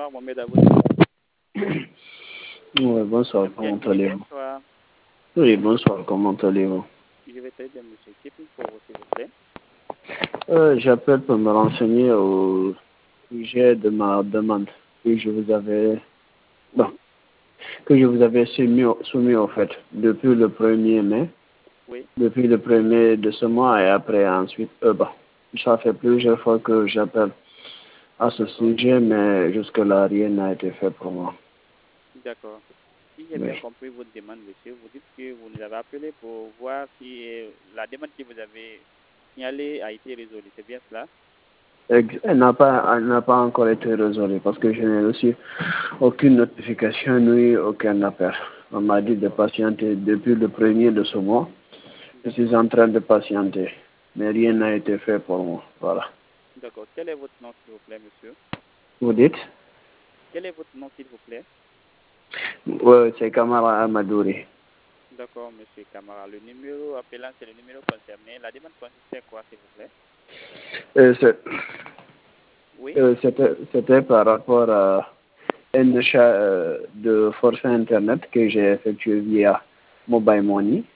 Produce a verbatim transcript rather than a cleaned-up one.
bonsoir, Mohamed Aboussou. Oui, bonsoir, Bien comment dit, allez-vous? bonsoir. Oui, bonsoir, comment allez-vous? Je vais très bien, monsieur. Qui puis pour vous, s'il vous plaît? Euh, j'appelle pour me renseigner au sujet de ma demande que je vous avais, bon, Oui, que je vous avais soumis, au- soumis au fait depuis le premier mai, oui. depuis le premier de ce mois et après ensuite, euh, bon, ça fait plusieurs fois que j'appelle à ce D'accord, sujet, mais jusque-là, rien n'a été fait pour moi. d'accord. Si j'ai Oui. bien compris votre demande, monsieur, vous dites que vous nous avez appelé pour voir si euh, la demande que vous avez signalée a été résolue. C'est bien cela? Ex- Elle n'a pas, elle n'a pas encore été résolue parce que je n'ai reçu aucune notification ni aucun appel. On m'a dit de D'accord, patienter depuis le premier de ce mois. Je suis d'accord, en train de patienter, mais rien n'a été fait pour moi. Voilà. d'accord. Quel est votre nom, s'il vous plaît, monsieur? Vous dites? Quel est votre nom, s'il vous plaît? Oui, c'est Kamara Amadouri. D'accord, monsieur Camara. Le numéro appelant, c'est le numéro concerné. La demande consistait quoi, s'il vous plaît? Euh, c'est- Oui, euh, C'était c'était par rapport à un achat euh, de forfait Internet que j'ai effectué via Mobile Money.